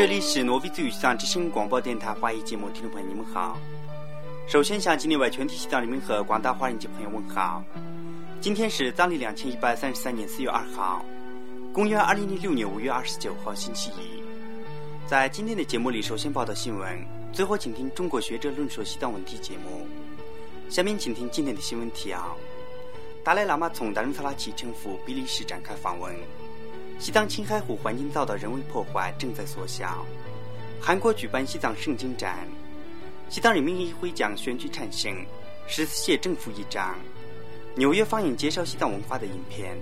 这里是诺维兹语上之声广播电台华语节目，听众朋友你们好。首先向境内外全体西藏人民和广大华人及朋友问好。今天是藏历2133年4月2号，公元2006年5月29号星期一。在今天的节目里，首先报道新闻，最后请听中国学者论说西藏问题节目。下面请听今天的新闻提要：达赖喇嘛从达仁萨拉启程赴比利时展开访问。西藏青海湖环境遭到人为破坏，正在缩小。韩国举办西藏圣经展。西藏人民议会将选举产生14届正副议长。纽约放映介绍西藏文化的影片。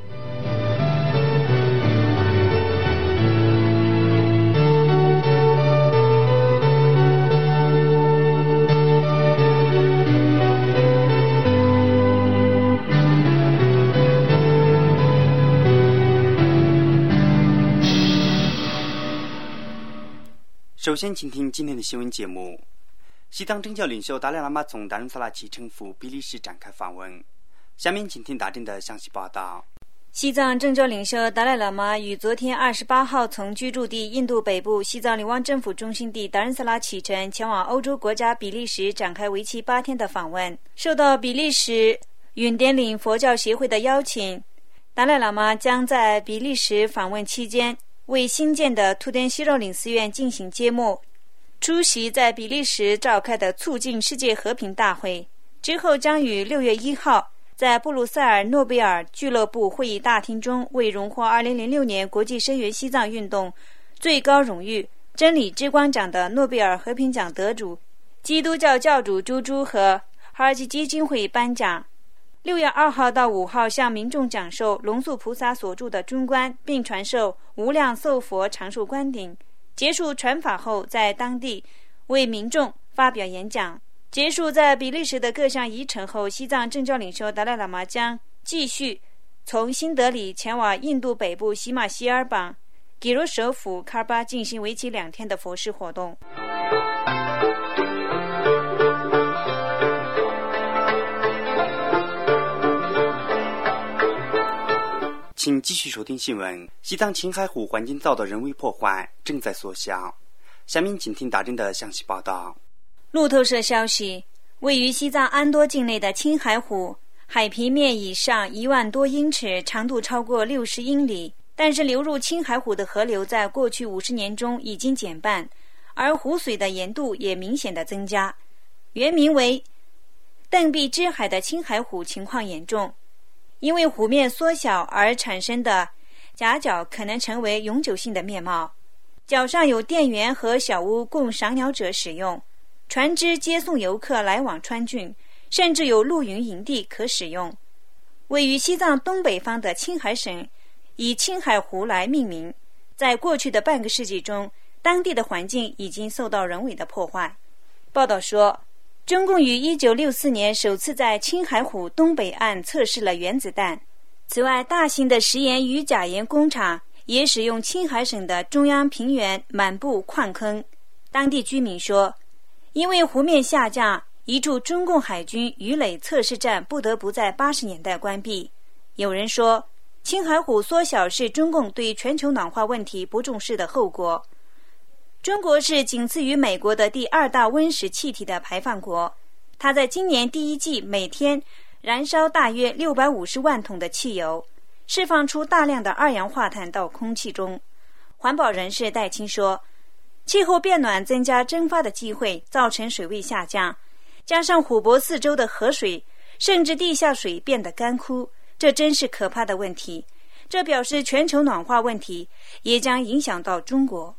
首先请听今天的新闻节目。西藏政教领袖达赖喇嘛从达仁萨拉启程赴比利时展开访问。下面请听大震的详细报道。 西藏政教领袖达赖喇嘛于昨天28号从居住地印度北部西藏流亡政府中心地达仁萨拉启程，前往欧洲国家比利时展开为期8天的访问。受到比利时允典领佛教协会的邀请，达赖喇嘛将在比利时访问期间为新建的图登西肉岭寺院进行揭幕，出席在比利时召开的促进世界和平大会，之后将于6月1号在布鲁塞尔诺贝尔俱乐部会议大厅中为荣获2006年国际声援西藏运动最高荣誉真理之光奖的诺贝尔和平奖得主基督教教主朱朱和哈尔基基金会颁奖。6月2号到5号向民众讲授龙树菩萨所著的中观，并传授无量寿佛阐述观顶。结束传法后，在当地为民众发表演讲。结束在比利时的各项仪程后，西藏政教领袖达赖喇嘛将继续从新德里前往印度北部喜马希尔邦给罗舍府卡尔巴进行为期2天的佛事活动。 请继续收听新闻。西藏青海湖环境遭到人为破坏，正在缩小。下面请听大震的详细报道。 路透社消息，位于西藏安多境内的青海湖海平面以上1万多英尺，长度超过60英里，但是流入青海湖的河流在过去50年中已经减半，而湖水的盐度也明显的增加。原名为邓壁支海的青海湖情况严重，因为湖面缩小而产生的夹角可能成为永久性的面貌。角上有电源和小屋供赏鸟者使用，船只接送游客来往川郡，甚至有露营营地可使用。位于西藏东北方的青海省以青海湖来命名，在过去的半个世纪中，当地的环境已经受到人为的破坏。报道说，中共于1964年首次在青海湖东北岸测试了原子弹。此外，大型的食盐与钾盐工厂也使用青海省的中央平原满布矿坑。当地居民说，因为湖面下降，一处中共海军鱼雷测试站不得不在80年代关闭。有人说，青海湖缩小是中共对全球暖化问题不重视的后果。中国是仅次于美国的第2大温室气体的排放国，它在今年第1季每天燃烧大约650万桶的汽油，释放出大量的二氧化碳到空气中。环保人士戴青说，气候变暖增加蒸发的机会，造成水位下降，加上湖泊四周的河水甚至地下水变得干枯，这真是可怕的问题。这表示全球暖化问题也将影响到中国。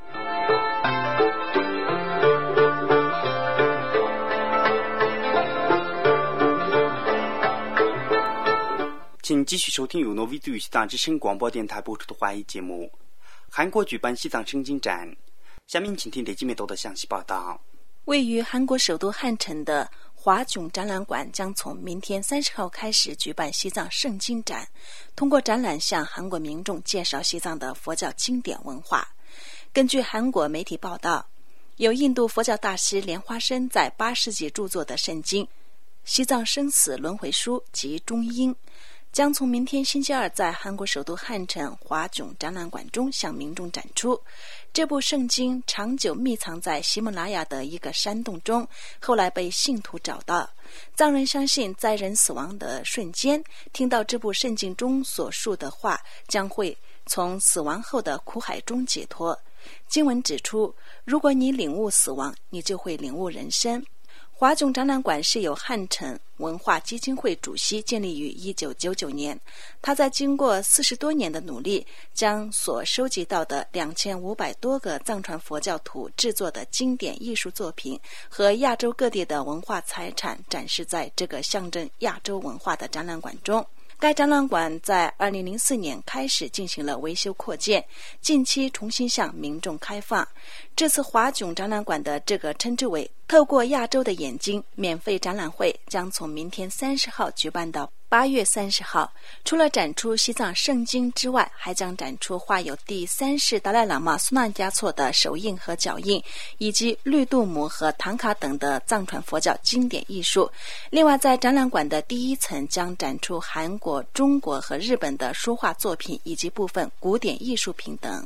请继续收听由诺维兹语西藏之声广播电台播出的华语节目。韩国举办西藏圣经展。下面请听雷吉梅多的详细报道。 位于韩国首都汉城的华炯展览馆将从明天30号开始举办西藏圣经展，通过展览向韩国民众介绍西藏的佛教经典文化。根据韩国媒体报道，有印度佛教大师莲花生在8世纪著作的圣经《西藏生死轮回书》及中英， 将从明天星期二在韩国首都汉城华炯展览馆中向民众展出。这部圣经长久密藏在喜马拉雅的一个山洞中，后来被信徒找到。藏人相信，在人死亡的瞬间，听到这部圣经中所述的话，将会从死亡后的苦海中解脱。经文指出，如果你领悟死亡，你就会领悟人生。华炯展览馆是由汉城文化基金会主席建立于1999年。他在经过40多年的努力，将所收集到的2500多个藏传佛教徒制作的经典艺术作品和亚洲各地的文化财产展示在这个象征亚洲文化的展览馆中。该展览馆在2004年开始进行了维修扩建，近期重新向民众开放。这次华炯展览馆的这个称之为透过亚洲的眼睛免费展览会将从明天30号举办到8月30号。除了展出西藏圣经之外，还将展出画有第3世达赖喇嘛苏曼嘉措的手印和脚印，以及绿度母和唐卡等的藏传佛教经典艺术。另外，在展览馆的第1层将展出韩国、中国和日本的书画作品以及部分古典艺术品等。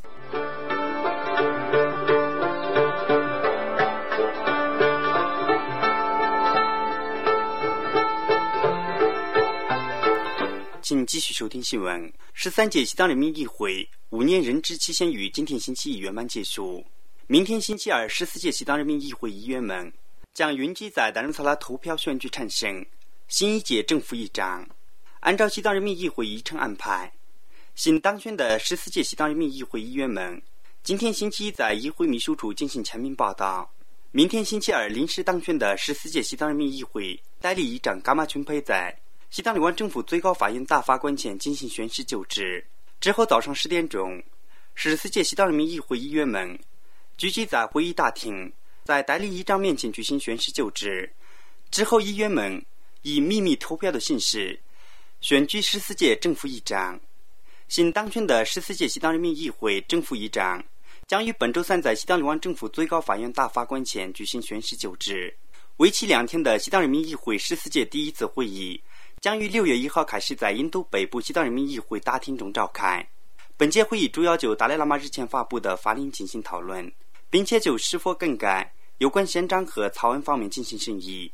请继续收听新闻。13届西藏人民议会5年任职期限于今天星期一圆满结束。明天星期二，14届西藏人民议会议员们将云集在达仁萨拉投票选举产生新一届政府议长。按照西藏人民议会议程安排，新当选的14届西藏人民议会议员们今天星期一在议会秘书处进行签名报道。明天星期二，临时当选的14届西藏人民议会代理议长噶玛群培在西藏流亡政府最高法院大法官前进行宣誓就职。之后早上10点钟，14届西藏人民议会议员们聚集在会议大厅，在代理议长面前举行宣誓就职。之后，议员们以秘密投票的形式选举14届政府议长。新当选的14届西藏人民议会政府议长将于本周三在西藏流亡政府最高法院大法官前举行宣誓就职。为期2天的西藏人民议会14届第1次会议将于6月1号开始在印度北部西藏人民议会大厅中召开。本届会议主要就达赖喇嘛日前发布的法令进行讨论，并且就是否更改有关宪章和草案方面进行审议。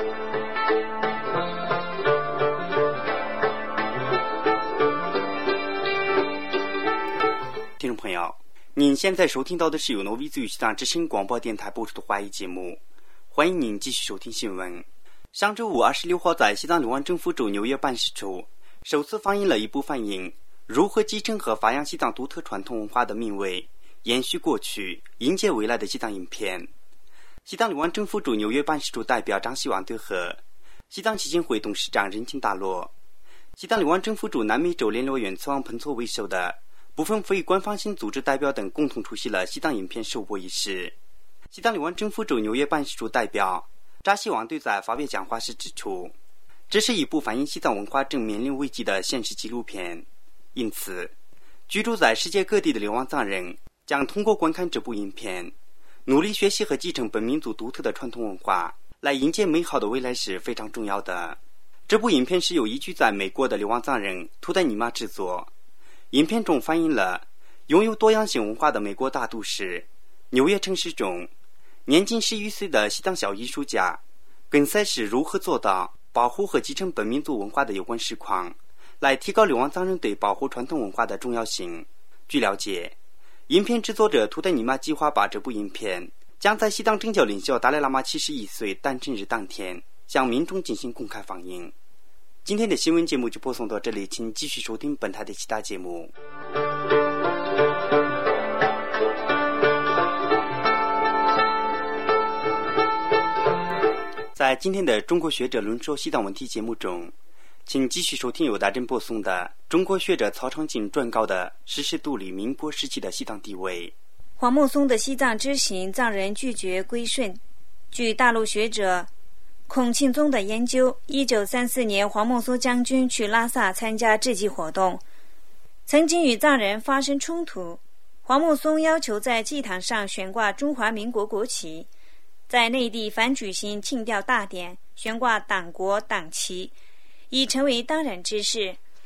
听众朋友，您现在收听到的是由挪威自语西藏之声广播电台播出的华语节目，欢迎您继续收听新闻。上周五26号，在西藏流亡政府驻纽约办事处首次放映了一部反映如何继承和发扬西藏独特传统文化的名为延续过去迎接未来的西藏影片。西藏流亡政府驻纽约办事处代表张希旺对和西藏基金会董事长任庆大罗、西藏流亡政府驻南美洲联络院慈王彭措为首的部分非官方性组织代表等共同出席了西藏影片首播仪式。西藏流亡政府驻纽约办事处代表扎希旺对在发表讲话时指出，这是一部反映西藏文化正面临危机的现实纪录片，因此居住在世界各地的流亡藏人将通过观看这部影片，努力学习和继承本民族独特的传统文化，来迎接美好的未来是非常重要的。这部影片是由移居在美国的流亡藏人图代尼玛制作，影片中反映了拥有多样性文化的美国大都市纽约城市中年仅11岁的西藏小艺术家根塞是如何做到保护和继承本民族文化的有关实况，来提高流亡藏人对保护传统文化的重要性。据了解，影片制作者图代尼玛计划把这部影片将在西藏政教领袖达赖喇嘛71岁诞辰日当天向民众进行公开放映。今天的新闻节目就播送到这里，请继续收听本台的其他节目。在今天的中国学者论说西藏问题节目中，请继续收听由大珍播送的中国学者曹长进撰稿的实施独立民国时期的西藏地位。 黄木松的西藏之行，藏人拒绝归顺。据大陆学者孔庆宗的研究，1934年黄木松将军去拉萨参加祭祭活动，曾经与藏人发生冲突。黄木松要求在祭坛上悬挂中华民国国旗，在内地凡举行庆吊大典悬挂党国党旗，已成为当然之事。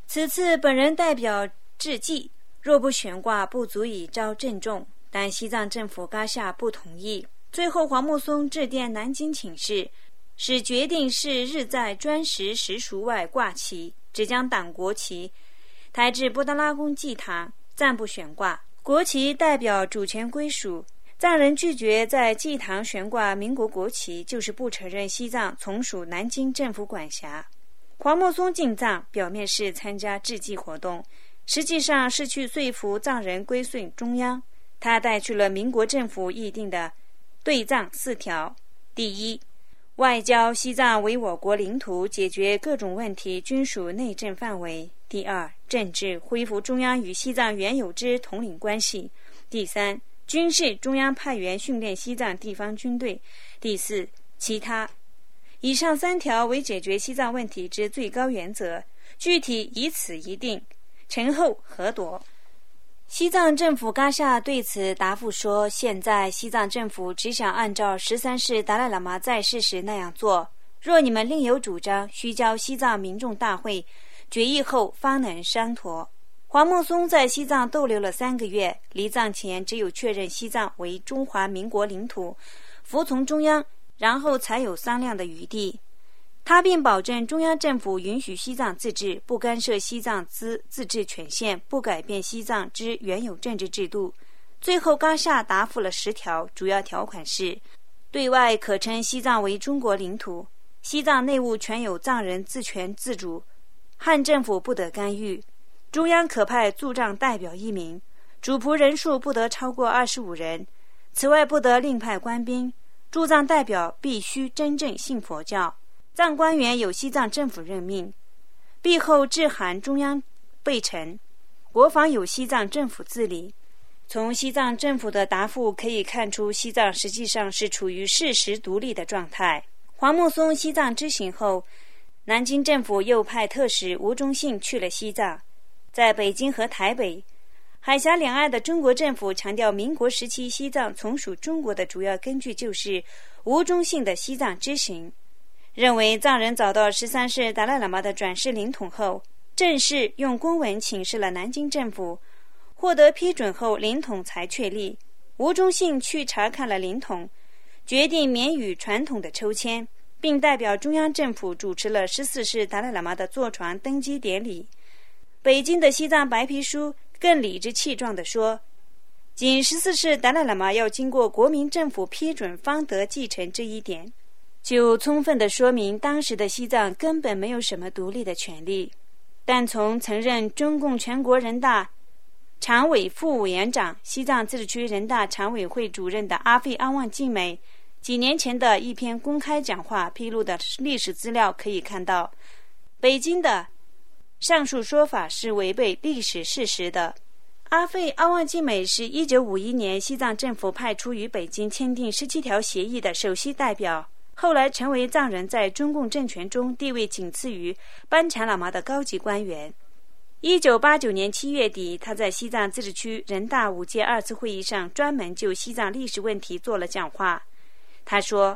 此次本人代表致祭，若不悬挂，不足以招郑重，但西藏政府噶夏不同意。最后黄木松致电南京请示，使决定是日在专时时俗外挂旗，只将党国旗抬至布达拉宫祭堂，暂不悬挂。国旗代表主权归属，藏人拒绝在祭堂悬挂民国国旗，就是不承认西藏从属南京政府管辖。黄木松进藏，表面是参加致祭活动，实际上是去说服藏人归顺中央。他带去了民国政府议定的对藏4条：第一，外交西藏为我国领土，解决各种问题均属内政范围；第二，政治恢复中央与西藏原有之统领关系；第三，军事中央派员训练西藏地方军队；第四，其他。以上3条为解决西藏问题之最高原则，具体以此一定，陈后核夺。西藏政府噶夏对此答复说，现在西藏政府只想按照13世达赖喇嘛在世时那样做，若你们另有主张，须交西藏民众大会决议后方能商妥。黄木松在西藏逗留了3个月，离藏前只有确认西藏为中华民国领土，服从中央，然后才有商量的余地。他并保证中央政府允许西藏自治，不干涉西藏之自治权限，不改变西藏之原有政治制度。最后噶夏答复了10条，主要条款是：对外可称西藏为中国领土，西藏内务全有藏人自权自主，汉政府不得干预，中央可派驻藏代表1名，主仆人数不得超过25人，此外不得另派官兵，驻藏代表必须真正信佛教，藏官员由西藏政府任命，毕后致函中央备陈，国防由西藏政府治理。从西藏政府的答复可以看出，西藏实际上是处于事实独立的状态。黄木松西藏之行后，南京政府又派特使吴忠信去了西藏。在北京和台北、海峡两岸的中国政府强调，民国时期西藏从属中国的主要根据就是吴忠信的西藏之行，认为藏人找到13世达赖喇嘛的转世领统后，正式用公文请示了南京政府，获得批准后领统才确立。吴忠信去查看了领统，决定免予传统的抽签，并代表中央政府主持了14世达赖喇嘛的坐船登基典礼。北京的西藏白皮书更理直气壮地说，仅14世达赖喇嘛要经过国民政府批准方得继承这一点，就充分地说明当时的西藏根本没有什么独立的权利。但从曾任中共全国人大常委副委员长、西藏自治区人大常委会主任的阿费阿旺静美几年前的一篇公开讲话披露的历史资料可以看到，北京的上述说法是违背历史事实的。阿费阿旺静美是1951年西藏政府派出与北京签订17条协议的首席代表，后来成为藏人在中共政权中地位仅次于班禅喇嘛的高级官员。1989年7月底，他在西藏自治区人大5届2次会议上专门就西藏历史问题做了讲话。他说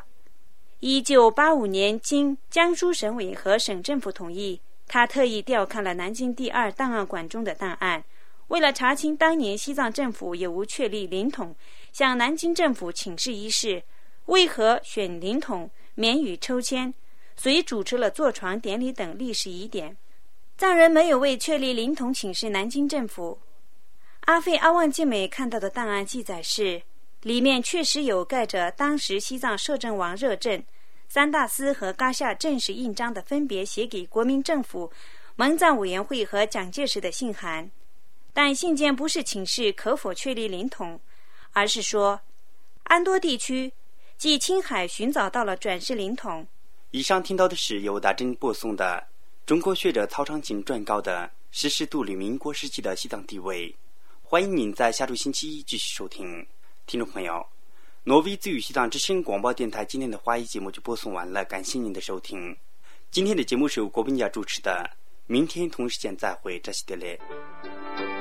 ，1985年经江苏省委和省政府同意，他特意调看了南京第2档案馆中的档案，为了查清当年西藏政府有无确立领统，向南京政府请示一事，为何选领统，免予抽签，遂主持了坐床典礼等历史疑点。藏人没有为确立领统请示南京政府。阿费阿旺静美看到的档案记载是，里面确实有盖着当时西藏摄政王热镇、三大司和噶夏正式印章的分别写给国民政府、蒙藏委员会和蒋介石的信函，但信件不是请示可否确立领统，而是说安多地区即青海寻找到了转世领统。 以上听到的是由大真播送的中国学者曹长青撰稿的《实时独立民国时期的西藏地位》，欢迎您在下周星期一继续收听。听众朋友，挪威自语西藏之声广播电台今天的华语节目就播送完了，感谢您的收听。今天的节目是由郭本雅主持的，明天同时间再会，这是的嘞。